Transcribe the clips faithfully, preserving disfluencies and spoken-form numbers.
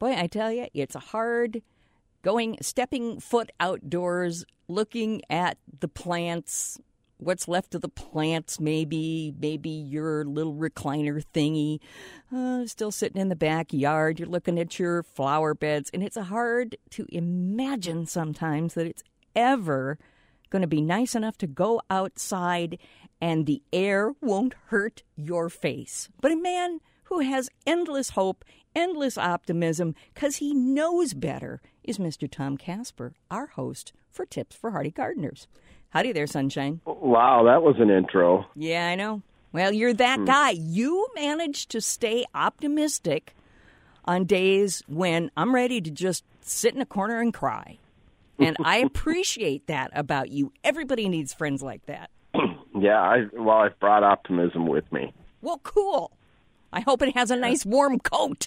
Boy, I tell you, it's hard going, stepping foot outdoors, looking at the plants, what's left of the plants, maybe, maybe your little recliner thingy, uh, still sitting in the backyard. You're looking at your flower beds, and it's hard to imagine sometimes that it's ever going to be nice enough to go outside and the air won't hurt your face. But a man who has endless hope, endless optimism, because he knows better, is Mister Tom Casper, our host for Tips for Hardy Gardeners. Howdy there, Sunshine. Wow, that was an intro. Yeah, I know. Well, you're that hmm. guy. You manage to stay optimistic on days when I'm ready to just sit in a corner and cry. And I appreciate that about you. Everybody needs friends like that. Yeah, I, well, I've brought optimism with me. Well, cool. I hope it has a nice warm coat.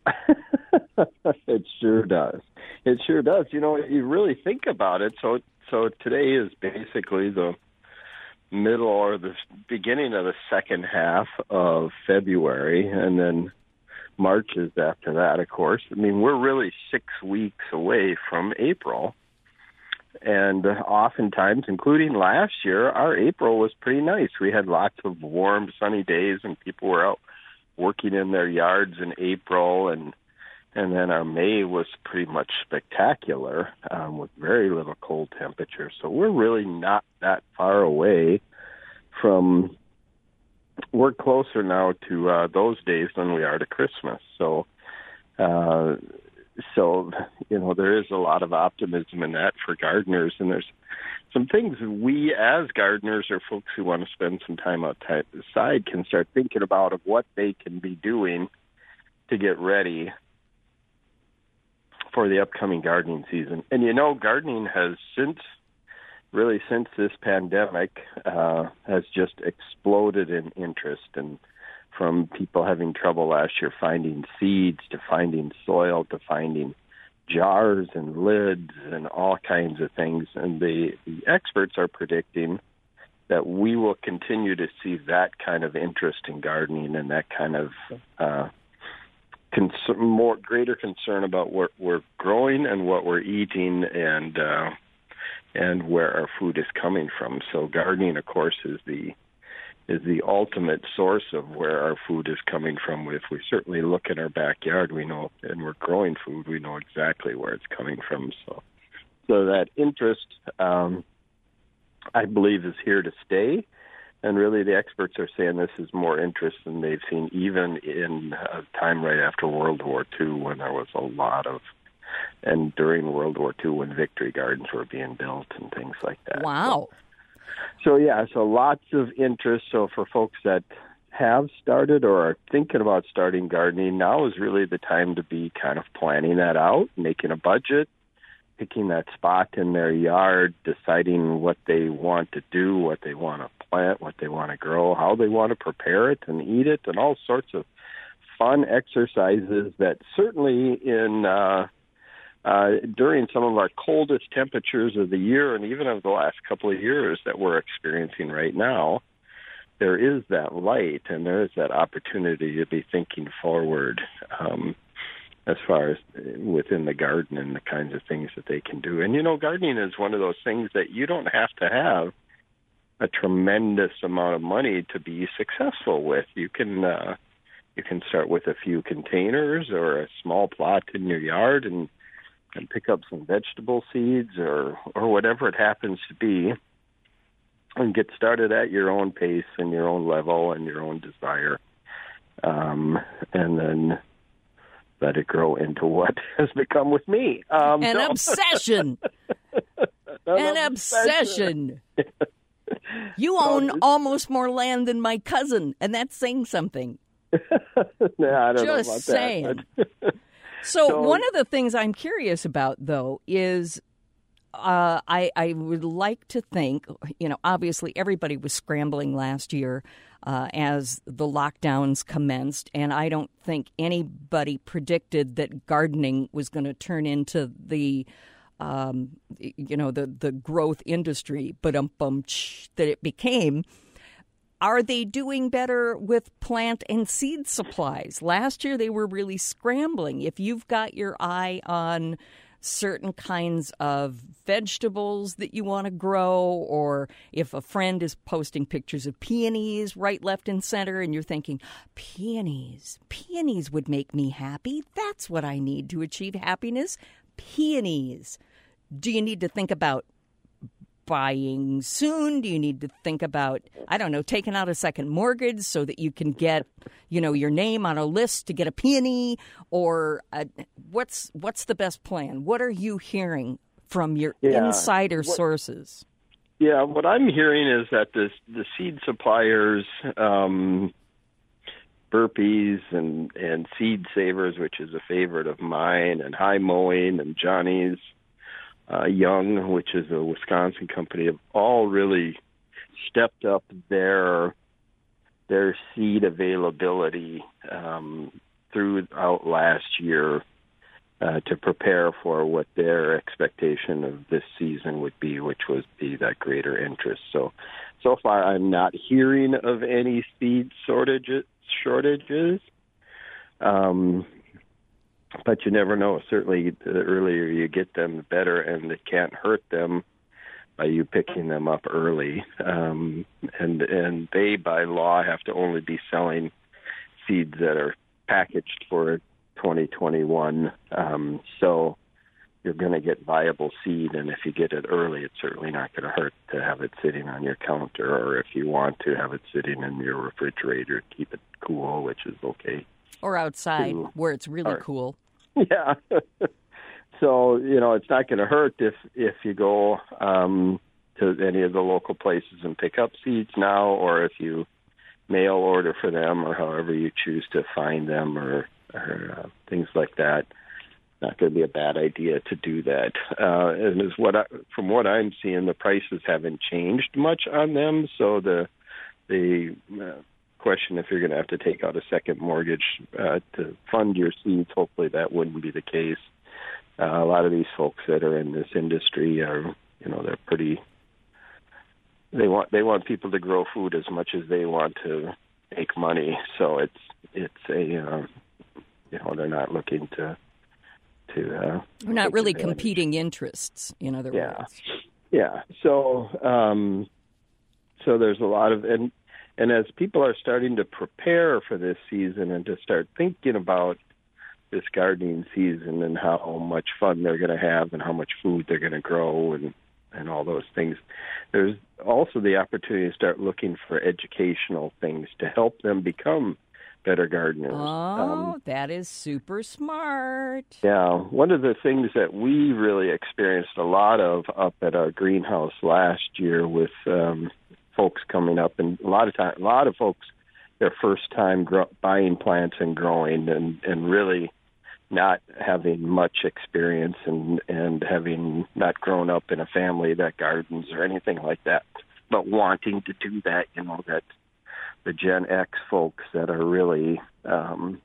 It sure does. It sure does. You know, you really think about it. So, so today is basically the middle or the beginning of the second half of February, and then March is after that, of course. I mean, we're really six weeks away from April. And oftentimes, including last year, our April was pretty nice. We had lots of warm, sunny days, and people were out working in their yards in April. And and then our May was pretty much spectacular um, with very little cold temperatures. So we're really not that far away from, we're closer now to uh, those days than we are to Christmas. So, uh So, you know, there is a lot of optimism in that for gardeners. And there's some things we as gardeners or folks who want to spend some time outside can start thinking about of what they can be doing to get ready for the upcoming gardening season. And, you know, gardening has since, really since this pandemic, uh, has just exploded in interest. And from people having trouble last year finding seeds to finding soil to finding jars and lids and all kinds of things. And the, the experts are predicting that we will continue to see that kind of interest in gardening and that kind of uh, concern, more greater concern about what we're growing and what we're eating and uh, and where our food is coming from. So gardening, of course, is the is the ultimate source of where our food is coming from. If we certainly look in our backyard, we know, and we're growing food, we know exactly where it's coming from. So, so that interest, um, I believe, is here to stay. And really, the experts are saying this is more interest than they've seen even in a time right after World War Two, when there was a lot of, and during World War Two, when victory gardens were being built and things like that. Wow. So, So, yeah, so lots of interest. So for folks that have started or are thinking about starting gardening, now is really the time to be kind of planning that out, making a budget, picking that spot in their yard, deciding what they want to do, what they want to plant, what they want to grow, how they want to prepare it and eat it, and all sorts of fun exercises that certainly in uh, Uh, during some of our coldest temperatures of the year and even of the last couple of years that we're experiencing right now, there is that light and there is that opportunity to be thinking forward um, as far as within the garden and the kinds of things that they can do. And, you know, gardening is one of those things that you don't have to have a tremendous amount of money to be successful with. You can uh, you can start with a few containers or a small plot in your yard and and pick up some vegetable seeds or, or whatever it happens to be and get started at your own pace and your own level and your own desire. Um, and then let it grow into what has become with me. Um, An so. obsession. An, An obsession. obsession. You own just, almost more land than my cousin, and that's saying something. nah, I don't Just know about saying. that. So, so one of the things I'm curious about, though, is uh, I, I would like to think, you know, obviously everybody was scrambling last year uh, as the lockdowns commenced, and I don't think anybody predicted that gardening was going to turn into the, um, you know, the, the growth industry, but um, that it became. Are they doing better with plant and seed supplies? Last year, they were really scrambling. If you've got your eye on certain kinds of vegetables that you want to grow, or if a friend is posting pictures of peonies right, left, and center, and you're thinking, peonies, peonies would make me happy. That's what I need to achieve happiness. Peonies. Do you need to think about buying soon? Do you need to think about, I don't know, taking out a second mortgage so that you can get, you know, your name on a list to get a peony? Or a, what's what's the best plan? What are you hearing from your yeah. insider what, sources? Yeah, what I'm hearing is that the the seed suppliers, um, Burpees and, and Seed Savers, which is a favorite of mine, and High Mowing and Johnny's, Uh, Young, which is a Wisconsin company, have all really stepped up their their seed availability um, throughout last year uh, to prepare for what their expectation of this season would be, which was be that greater interest. So, so far, I'm not hearing of any seed shortages. Shortages. Um, But you never know. Certainly, the earlier you get them, the better, and it can't hurt them by you picking them up early. Um, and and they, by law, have to only be selling seeds that are packaged for twenty twenty-one. Um, so you're going to get viable seed, and if you get it early, it's certainly not going to hurt to have it sitting on your counter, or if you want to have it sitting in your refrigerator, keep it cool, which is okay. Or outside, to, where it's really or, cool. Yeah. So, you know, it's not going to hurt if, if you go um, to any of the local places and pick up seeds now, or if you mail order for them, or however you choose to find them, or, or uh, things like that. Not going to be a bad idea to do that. Uh, and as what I, from what I'm seeing, the prices haven't changed much on them, so the the uh, question if you're going to have to take out a second mortgage uh, to fund your seeds. Hopefully that wouldn't be the case. Uh, a lot of these folks that are in this industry are, you know, they're pretty. They want they want people to grow food as much as they want to make money. So it's it's a uh, you know they're not looking to to. Uh, We're not really advantage. Competing interests, in other yeah. words. Yeah. So um, so there's a lot of and. And as people are starting to prepare for this season and to start thinking about this gardening season and how much fun they're going to have and how much food they're going to grow and, and all those things, there's also the opportunity to start looking for educational things to help them become better gardeners. Oh, um, that is super smart. Yeah. One of the things that we really experienced a lot of up at our greenhouse last year with um, folks coming up, and a lot of time, a lot of folks, their first time grow, buying plants and growing, and, and really not having much experience, and, and having not grown up in a family that gardens or anything like that, but wanting to do that. You know, that the Gen X folks that are really um,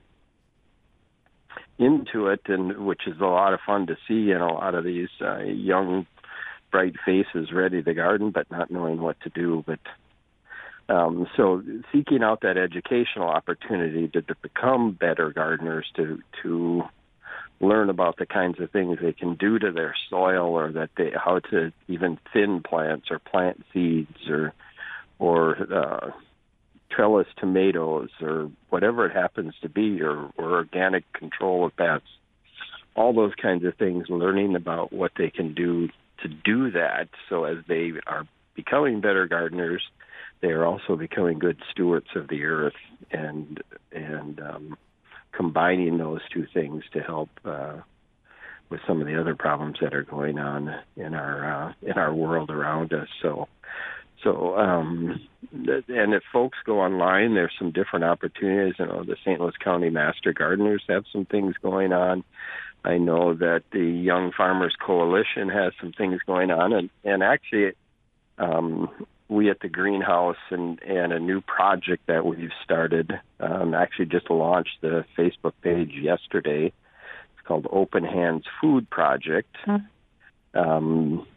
into it, and which is a lot of fun to see, and a lot of these uh, young bright faces ready to garden, but not knowing what to do. But um, so seeking out that educational opportunity to, to become better gardeners, to to learn about the kinds of things they can do to their soil, or that they how to even thin plants or plant seeds, or or uh, trellis tomatoes, or whatever it happens to be, or, or organic control of pests. All those kinds of things. Learning about what they can do to do that, so as they are becoming better gardeners, they are also becoming good stewards of the earth, and and um, combining those two things to help uh, with some of the other problems that are going on in our uh, in our world around us. So, so um, and if folks go online, there's some different opportunities. You know, the Saint Louis County Master Gardeners have some things going on. I know that the Young Farmers Coalition has some things going on, and, and actually um, we at the greenhouse and, and a new project that we've started, um, actually just launched the Facebook page yesterday. It's called Open Hands Food Project. Mm-hmm. Um,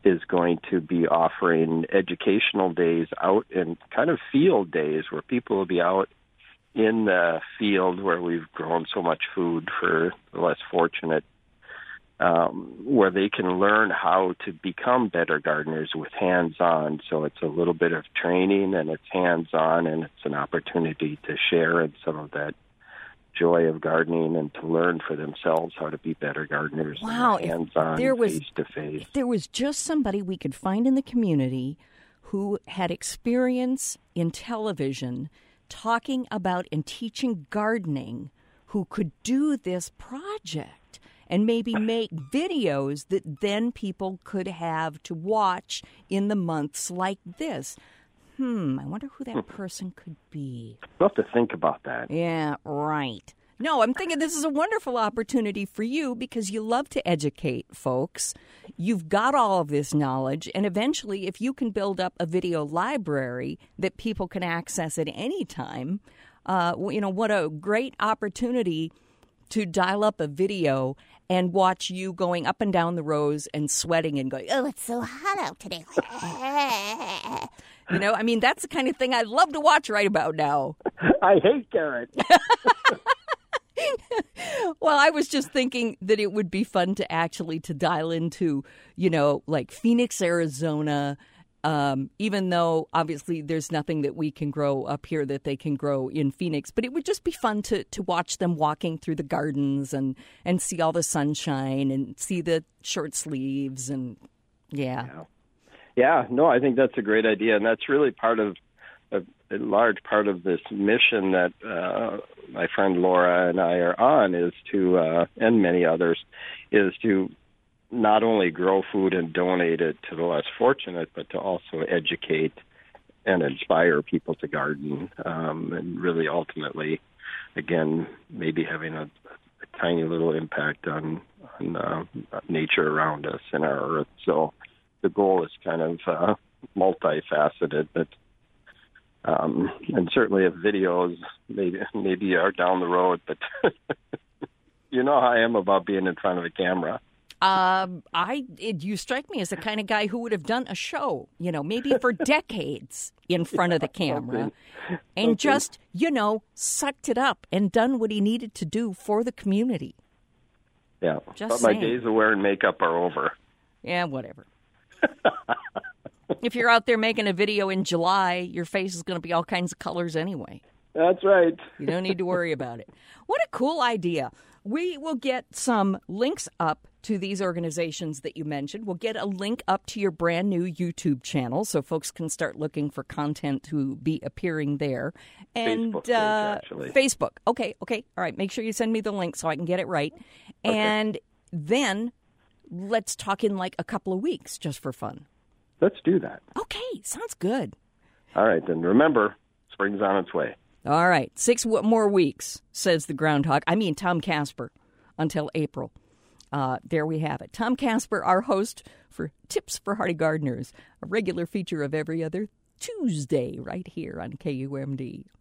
is going to be offering educational days out in kind of field days where people will be out in the field where we've grown so much food for the less fortunate, um, where they can learn how to become better gardeners with hands-on. So it's a little bit of training and it's hands-on, and it's an opportunity to share in some of that joy of gardening and to learn for themselves how to be better gardeners. Wow, hands-on, there was, face-to-face. If there was just somebody we could find in the community who had experience in television talking about and teaching gardening, who could do this project and maybe make videos that then people could have to watch in the months like this. Hmm, I wonder who that person could be. We'll have to think about that. Yeah, right. No, I'm thinking this is a wonderful opportunity for you because you love to educate folks. You've got all of this knowledge, and eventually if you can build up a video library that people can access at any time, uh, you know, what a great opportunity to dial up a video and watch you going up and down the rows and sweating and going, oh, it's so hot out today. You know, I mean, that's the kind of thing I'd love to watch right about now. I hate carrots. Well, I was just thinking that it would be fun to actually to dial into, you know, like Phoenix, Arizona, um, even though obviously there's nothing that we can grow up here that they can grow in Phoenix. But it would just be fun to, to watch them walking through the gardens and, and see all the sunshine and see the short sleeves and, yeah. yeah. Yeah, no, I think that's a great idea, and that's really part of a, a large part of this mission that uh, my friend Laura and I are on is to, uh, and many others, is to not only grow food and donate it to the less fortunate, but to also educate and inspire people to garden, um, and really ultimately, again, maybe having a, a tiny little impact on, on uh, nature around us and our earth. So the goal is kind of uh, multifaceted, but um, and certainly if videos maybe maybe are down the road, but you know how I am about being in front of a camera. Um, I it, you strike me as the kind of guy who would have done a show, you know, maybe for decades in front yeah, of the camera, okay. and okay. just you know sucked it up and done what he needed to do for the community. Yeah, just but saying. My days of wearing makeup are over. Yeah, whatever. If you're out there making a video in July, your face is going to be all kinds of colors anyway. That's right. You don't need to worry about it. What a cool idea. We will get some links up to these organizations that you mentioned. We'll get a link up to your brand new YouTube channel so folks can start looking for content to be appearing there. And Facebook, page, uh, actually. Facebook. Okay, okay. All right. Make sure you send me the link so I can get it right. Okay. And then let's talk in like a couple of weeks just for fun. Let's do that. Okay, sounds good. All right, then remember, spring's on its way. All right, six w- more weeks, says the groundhog. I mean Tom Casper, until April. Uh, there we have it. Tom Casper, our host for Tips for Hardy Gardeners, a regular feature of every other Tuesday right here on K U M D.